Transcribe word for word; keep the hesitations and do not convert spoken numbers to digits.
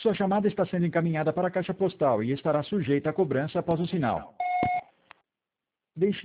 Sua chamada está sendo encaminhada para a caixa postal e estará sujeita a cobrança após o sinal. Deixe